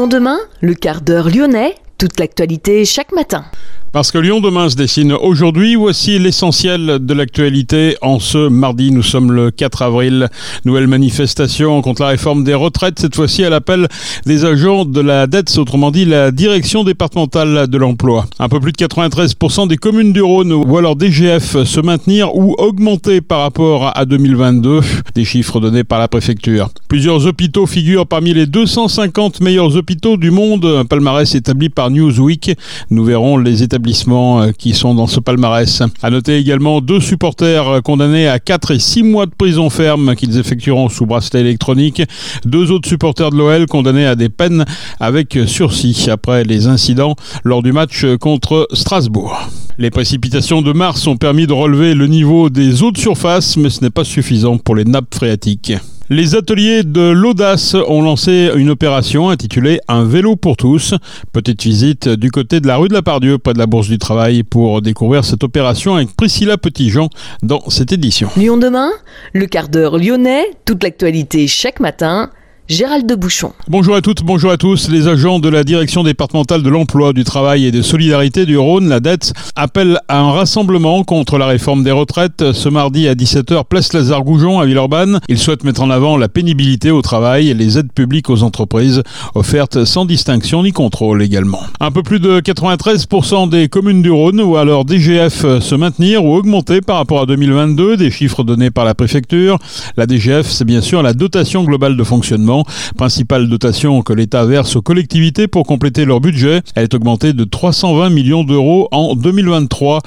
Lyon demain, le quart d'heure lyonnais, toute l'actualité chaque matin. Parce que Lyon demain se dessine aujourd'hui, voici l'essentiel de l'actualité en ce mardi. Nous sommes le 4 avril. Nouvelle manifestation contre la réforme des retraites, cette fois-ci à l'appel des agents de la DETS, autrement dit la direction départementale de l'emploi. Un peu plus de 93% des communes du Rhône voient leur DGF se maintenir ou augmenter par rapport à 2022, des chiffres donnés par la préfecture. Plusieurs hôpitaux figurent parmi les 250 meilleurs hôpitaux du monde, un palmarès établi par Newsweek. Nous verrons les établissements qui sont dans ce palmarès. À noter également 2 supporters condamnés à 4 et 6 mois de prison ferme qu'ils effectueront sous bracelet électronique. 2 autres supporters de l'OL condamnés à des peines avec sursis après les incidents lors du match contre Strasbourg. Les précipitations de mars ont permis de relever le niveau des eaux de surface, mais ce n'est pas suffisant pour les nappes phréatiques. Les ateliers de l'Audace ont lancé une opération intitulée « Un vélo pour tous ». Petite visite du côté de la rue de la Pardieu, près de la Bourse du Travail, pour découvrir cette opération avec Priscilla Petitjean dans cette édition. Lyon demain, le quart d'heure lyonnais, toute l'actualité chaque matin. Gérald de Bouchon. Bonjour à toutes, bonjour à tous. Les agents de la direction départementale de l'emploi, du travail et des solidarités du Rhône, la DETS, appellent à un rassemblement contre la réforme des retraites ce mardi à 17h, place Lazare-Goujon à Villeurbanne. Ils souhaitent mettre en avant la pénibilité au travail et les aides publiques aux entreprises, offertes sans distinction ni contrôle également. Un peu plus de 93% des communes du Rhône voient leur DGF se maintenir ou augmenter par rapport à 2022, des chiffres donnés par la préfecture. La DGF, c'est bien sûr la dotation globale de fonctionnement, principale dotation que l'État verse aux collectivités pour compléter leur budget. Elle est augmentée de 320 millions d'euros en 2023.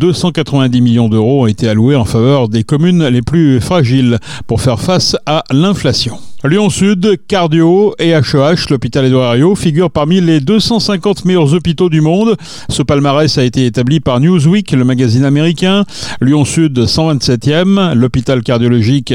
290 millions d'euros ont été alloués en faveur des communes les plus fragiles pour faire face à l'inflation. Lyon Sud, Cardio et HEH, l'hôpital Édouard Herriot, figurent parmi les 250 meilleurs hôpitaux du monde. Ce palmarès a été établi par Newsweek, le magazine américain. Lyon Sud, 127e, l'hôpital cardiologique,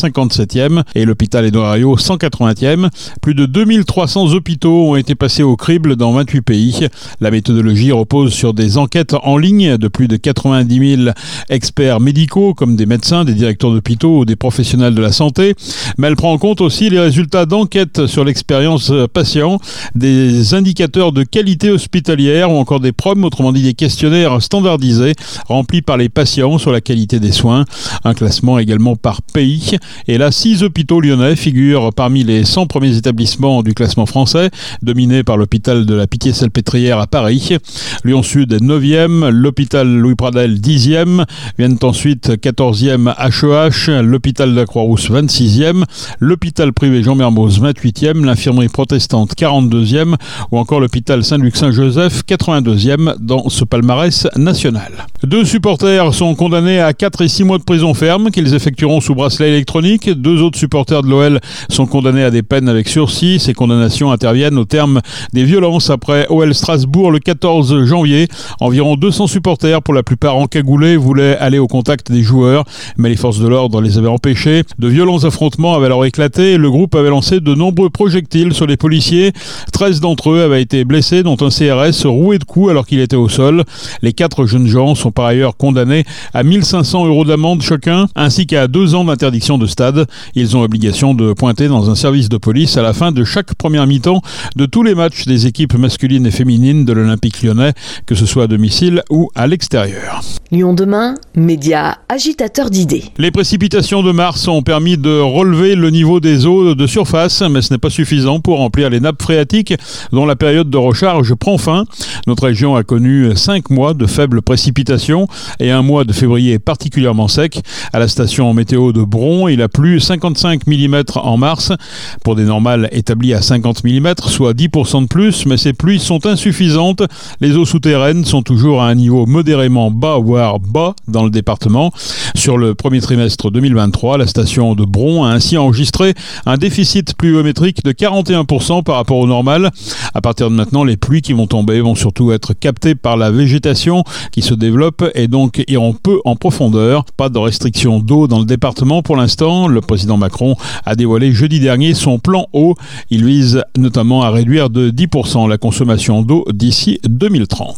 157e et l'hôpital Édouard Herriot, 180e. Plus de 2300 hôpitaux ont été passés au crible dans 28 pays. La méthodologie repose sur des enquêtes en ligne de plus de 90 000 experts médicaux, comme des médecins, des directeurs d'hôpitaux ou des professionnels de la santé. Mais elle prend en compte aussi les résultats d'enquêtes sur l'expérience patient, des indicateurs de qualité hospitalière ou encore des PROM, autrement dit des questionnaires standardisés remplis par les patients sur la qualité des soins. Un classement également par pays. Et là, 6 hôpitaux lyonnais figurent parmi les 100 premiers établissements du classement français, dominé par l'hôpital de la Pitié-Salpêtrière à Paris. Lyon Sud est 9e, l'hôpital Louis Pradel 10e, viennent ensuite 14e HEH, l'hôpital de la Croix-Rousse 26e, l'hôpital privé Jean Mermoz 28e, l'infirmerie protestante 42e ou encore l'hôpital Saint-Luc-Saint-Joseph 82e dans ce palmarès national. 2 supporters sont condamnés à 4 et 6 mois de prison ferme qu'ils effectueront sous bracelet électronique. 2 autres supporters de l'OL sont condamnés à des peines avec sursis. Ces condamnations interviennent au terme des violences après OL Strasbourg le 14 janvier. Environ 200 supporters, pour la plupart encagoulés, voulaient aller au contact des joueurs, mais les forces de l'ordre les avaient empêchés. De violents affrontements avaient alors éclaté et le groupe avait lancé de nombreux projectiles sur les policiers. 13 d'entre eux avaient été blessés, dont un CRS roué de coups alors qu'il était au sol. Les 4 jeunes gens sont par ailleurs condamnés à 1 500 € d'amende chacun, ainsi qu'à 2 ans d'interdiction de stade. Ils ont obligation de pointer dans un service de police à la fin de chaque première mi-temps de tous les matchs des équipes masculines et féminines de l'Olympique lyonnais, que ce soit à domicile ou à l'extérieur. Lyon demain, média agitateur d'idées. Les précipitations de mars ont permis de relever le niveau des eaux de surface, mais ce n'est pas suffisant pour remplir les nappes phréatiques dont la période de recharge prend fin. Notre région a connu 5 mois de faibles précipitations et un mois de février particulièrement sec. À la station météo de Bron, il a plu 55 mm en mars pour des normales établies à 50 mm, soit 10% de plus, mais ces pluies sont insuffisantes. Les eaux souterraines sont toujours à un niveau modérément bas, voire bas dans le département. Sur le premier trimestre 2023, la station de Bron a ainsi enregistré un déficit pluviométrique de 41% par rapport au normal. À partir de maintenant, les pluies qui vont tomber vont surtout être captées par la végétation qui se développe et donc iront peu en profondeur. Pas de restriction d'eau dans le département pour l'instant. Le président Macron a dévoilé jeudi dernier son plan eau. Il vise notamment à réduire de 10% la consommation d'eau d'ici 2030.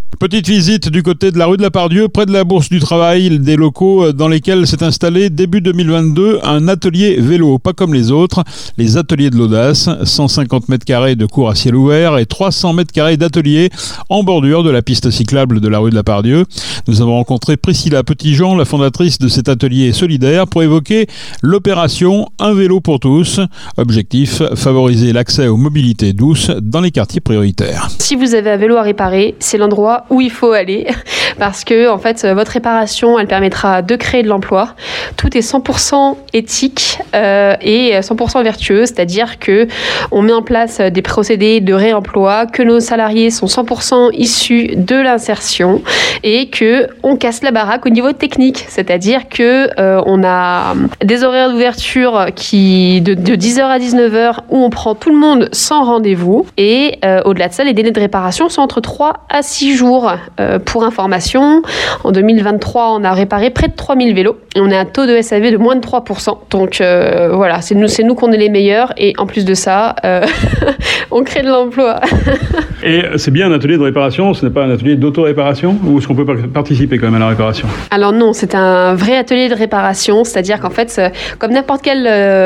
Petite visite du côté de la rue de la Pardieu, près de la Bourse du Travail, des locaux dans lesquels s'est installé début 2022 un atelier vélo, pas comme les autres, les ateliers de l'audace, 150 mètres carrés de cours à ciel ouvert et 300 mètres carrés d'atelier en bordure de la piste cyclable de la rue de la Pardieu. Nous avons rencontré Priscilla Petitjean, la fondatrice de cet atelier solidaire, pour évoquer l'opération Un vélo pour tous. Objectif, favoriser l'accès aux mobilités douces dans les quartiers prioritaires. Si vous avez un vélo à réparer, c'est l'endroit où il faut aller parce que en fait votre réparation elle permettra de créer de l'emploi. Tout est 100% éthique et 100% vertueux, c'est-à-dire que on met en place des procédés de réemploi, que nos salariés sont 100% issus de l'insertion et que on casse la baraque au niveau technique, c'est-à-dire que on a des horaires d'ouverture qui de 10h à 19h où on prend tout le monde sans rendez-vous et au-delà de ça les délais de réparation sont entre 3 à 6 jours. Pour information, en 2023, on a réparé près de 3000 vélos. Et on a un taux de SAV de moins de 3%. Donc voilà, c'est nous qu'on est les meilleurs. Et en plus de ça, on crée de l'emploi. Et c'est bien un atelier de réparation, ce n'est pas un atelier d'auto-réparation? Ou est-ce qu'on peut participer quand même à la réparation? Alors non, c'est un vrai atelier de réparation. C'est-à-dire qu'en fait, comme n'importe quel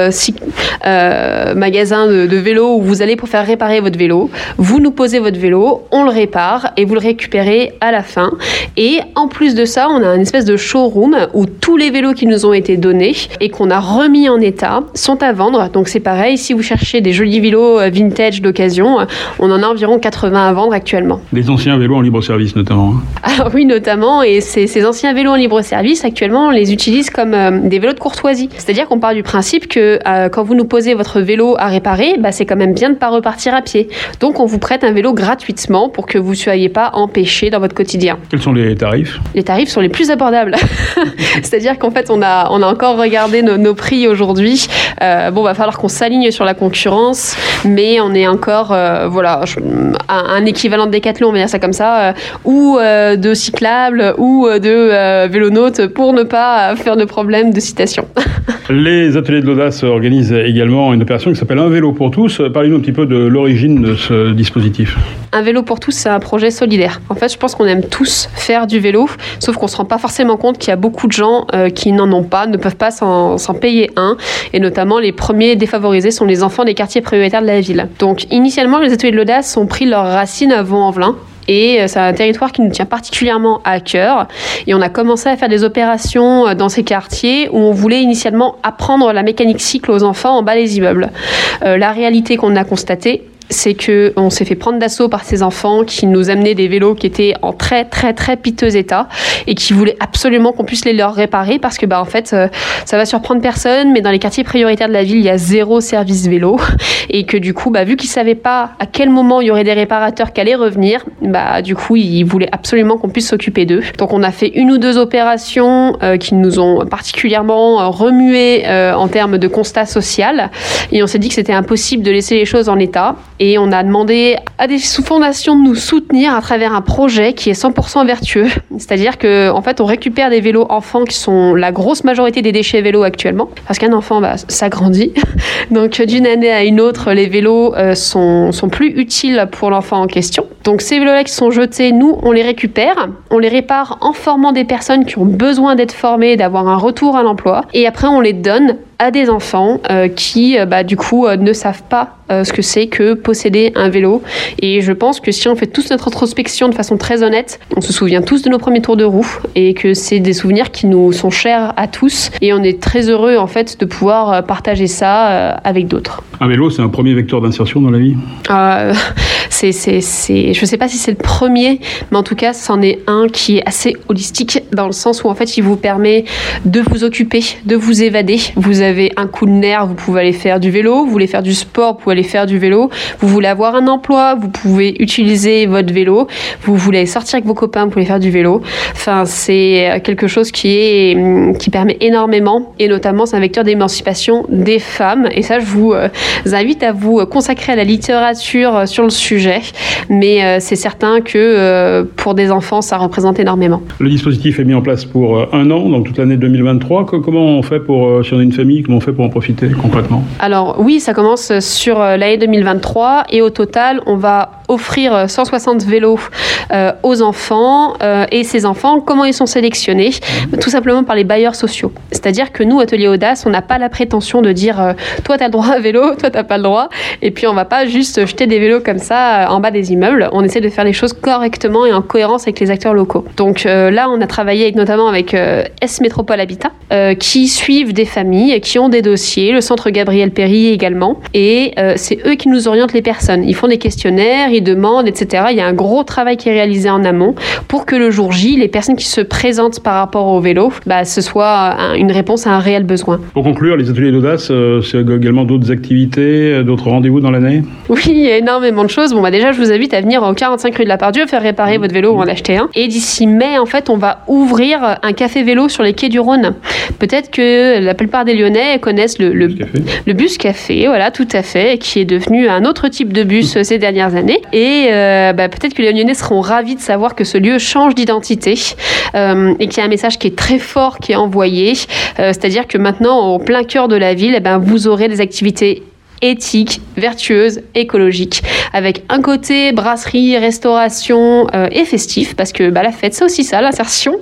magasin de vélo où vous allez pour faire réparer votre vélo, vous nous posez votre vélo, on le répare et vous le récupérez à la fin. Et en plus de ça, on a une espèce de showroom où tous les vélos qui nous ont été donnés et qu'on a remis en état sont à vendre. Donc c'est pareil, si vous cherchez des jolis vélos vintage d'occasion, on en a environ 80 à vendre actuellement. Les anciens vélos en libre-service notamment. Alors oui, notamment, et ces anciens vélos en libre-service, actuellement, on les utilise comme des vélos de courtoisie. C'est-à-dire qu'on part du principe que quand vous nous posez votre vélo à réparer, c'est quand même bien de ne pas repartir à pied. Donc on vous prête un vélo gratuitement pour que vous ne soyez pas empêché dans votre quotidien. Quels sont les tarifs? Les tarifs sont les plus abordables. C'est-à-dire qu'en fait, on a encore regardé nos prix aujourd'hui. Va falloir qu'on s'aligne sur la concurrence, mais on est encore un équivalent de Décathlon, on va dire ça comme ça, ou de cyclable, ou de vélonaute, pour ne pas faire de problème de citation. Les ateliers de l'audace organisent également une opération qui s'appelle Un vélo pour tous. Parlez-nous un petit peu de l'origine de ce dispositif. Un vélo pour tous, c'est un projet solidaire. En fait, je pense qu'on aime tous faire du vélo, sauf qu'on ne se rend pas forcément compte qu'il y a beaucoup de gens qui n'en ont pas, ne peuvent pas s'en payer un. Et notamment, les premiers défavorisés sont les enfants des quartiers prioritaires de la ville. Donc, initialement, les ateliers de l'audace ont pris leurs racines à Vaux-en-Velin. Et c'est un territoire qui nous tient particulièrement à cœur. Et on a commencé à faire des opérations dans ces quartiers où on voulait initialement apprendre la mécanique cycle aux enfants en bas des immeubles. La réalité qu'on a constatée, c'est qu'on s'est fait prendre d'assaut par ces enfants qui nous amenaient des vélos qui étaient en très très très piteux état et qui voulaient absolument qu'on puisse les leur réparer parce que en fait ça va surprendre personne, mais dans les quartiers prioritaires de la ville il y a 0 service vélo et que du coup vu qu'ils savaient pas à quel moment il y aurait des réparateurs qui allaient revenir, du coup ils voulaient absolument qu'on puisse s'occuper d'eux. Donc on a fait 1 ou 2 opérations qui nous ont particulièrement remué en termes de constat social et on s'est dit que c'était impossible de laisser les choses en état. Et on a demandé à des fondations de nous soutenir à travers un projet qui est 100% vertueux. C'est-à-dire qu'en fait, on récupère des vélos enfants qui sont la grosse majorité des déchets vélos actuellement. Parce qu'un enfant, ça grandit. Donc, d'une année à une autre, les vélos sont plus utiles pour l'enfant en question. Donc, ces vélos-là qui sont jetés, nous, on les récupère. On les répare en formant des personnes qui ont besoin d'être formées, d'avoir un retour à l'emploi. Et après, on les donne à des enfants qui, du coup, ne savent pas ce que c'est que posséder un vélo. Et je pense que si on fait tous notre introspection de façon très honnête, on se souvient tous de nos premiers tours de roue et que c'est des souvenirs qui nous sont chers à tous. Et on est très heureux, en fait, de pouvoir partager ça avec d'autres. Un vélo, c'est un premier vecteur d'insertion dans la vie? Je sais pas si c'est le premier, mais en tout cas, c'en est un qui est assez holistique dans le sens où, en fait, il vous permet de vous occuper, de vous évader. Vous avez un coup de nerf, vous pouvez aller faire du vélo. Vous voulez faire du sport, vous pouvez aller faire du vélo. Vous voulez avoir un emploi, vous pouvez utiliser votre vélo. Vous voulez sortir avec vos copains, vous pouvez faire du vélo. Enfin, c'est quelque chose qui permet énormément, et notamment, c'est un vecteur d'émancipation des femmes. Et ça, je vous invite à vous consacrer à la littérature sur le sujet. sujet, mais c'est certain que pour des enfants, ça représente énormément. Le dispositif est mis en place pour un an, donc toute l'année 2023. Comment on fait si on est une famille, comment on fait pour en profiter concrètement? Alors oui, ça commence sur l'année 2023 et au total, on va offrir 160 vélos aux enfants et ces enfants, comment ils sont sélectionnés? Tout simplement par les bailleurs sociaux. C'est-à-dire que nous, Atelier Audace, on n'a pas la prétention de dire toi, tu as le droit à vélo, toi, tu n'as pas le droit. Et puis, on ne va pas juste jeter des vélos comme ça en bas des immeubles. On essaie de faire les choses correctement et en cohérence avec les acteurs locaux. Donc là, on a travaillé notamment avec S Métropole Habitat qui suivent des familles, qui ont des dossiers, le centre Gabriel Péry également. Et c'est eux qui nous orientent les personnes. Ils font des questionnaires, ils demandent, etc. Il y a un gros travail qui est réalisé en amont pour que le jour J, les personnes qui se présentent par rapport au vélo, ce soit une réponse à un réel besoin. Pour conclure, les ateliers d'audace, c'est également d'autres activités, d'autres rendez-vous dans l'année? Oui, il y a énormément de choses. Déjà, je vous invite à venir au 45 rue de la Pardieu, faire réparer votre vélo ou en acheter un. Et d'ici mai, en fait, on va ouvrir un café vélo sur les quais du Rhône. Peut-être que la plupart des Lyonnais connaissent le bus café, voilà, tout à fait, qui est devenu un autre type de bus ces dernières années. Et peut-être que les Lyonnais seront ravis de savoir que ce lieu change d'identité et qu'il y a un message qui est très fort qui est envoyé. C'est-à-dire que maintenant, au plein cœur de la ville, vous aurez des activités éthique, vertueuse, écologique, avec un côté brasserie, restauration et festif, parce que la fête, c'est aussi ça, l'insertion.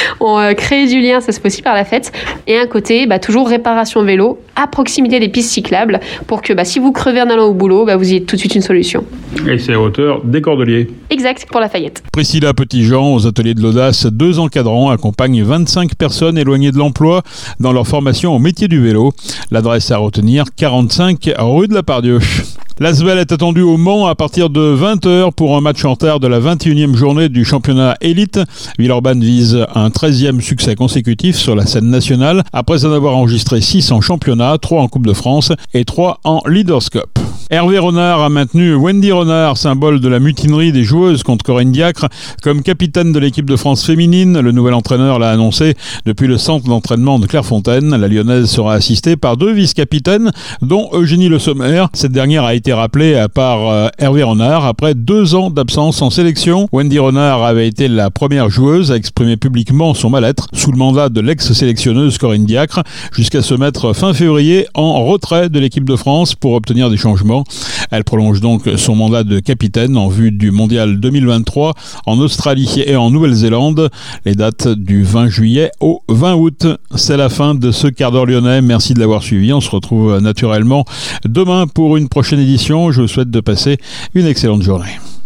On crée du lien, ça se fait aussi par la fête. Et un côté, toujours réparation vélo, à proximité des pistes cyclables, pour que si vous crevez en allant au boulot, vous ayez tout de suite une solution. Et c'est à hauteur des Cordeliers. Exact, pour Lafayette. Priscilla Petitjean, aux ateliers de l'Audace, 2 encadrants accompagnent 25 personnes éloignées de l'emploi dans leur formation au métier du vélo. L'adresse à retenir, 45 rue de la Pardieu. L'Asvel est attendu au Mans à partir de 20h pour un match en retard de la 21e journée du championnat élite. Villeurbanne vise un 13e succès consécutif sur la scène nationale après en avoir enregistré 6 en championnat, 3 en Coupe de France et 3 en Leaders Cup. Hervé Renard a maintenu Wendy Renard, symbole de la mutinerie des joueuses contre Corinne Diacre, comme capitaine de l'équipe de France féminine. Le nouvel entraîneur l'a annoncé depuis le centre d'entraînement de Clairefontaine. La Lyonnaise sera assistée par 2 vice-capitaines, dont Eugénie Le Sommer. Cette dernière a été rappelée par Hervé Renard après 2 ans d'absence en sélection. Wendy Renard avait été la première joueuse à exprimer publiquement son mal-être sous le mandat de l'ex-sélectionneuse Corinne Diacre, jusqu'à se mettre fin février en retrait de l'équipe de France pour obtenir des changements. Elle prolonge donc son mandat de capitaine en vue du mondial 2023 en Australie et en Nouvelle-Zélande. Les dates du 20 juillet au 20 août. C'est la fin de ce quart d'heure lyonnais. Merci de l'avoir suivi. On se retrouve naturellement demain pour une prochaine édition. Je vous souhaite de passer une excellente journée.